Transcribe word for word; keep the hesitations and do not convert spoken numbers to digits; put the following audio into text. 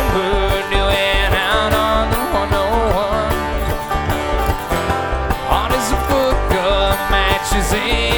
Mockingbird knew it out on the one oh one. Heart is a book of matches.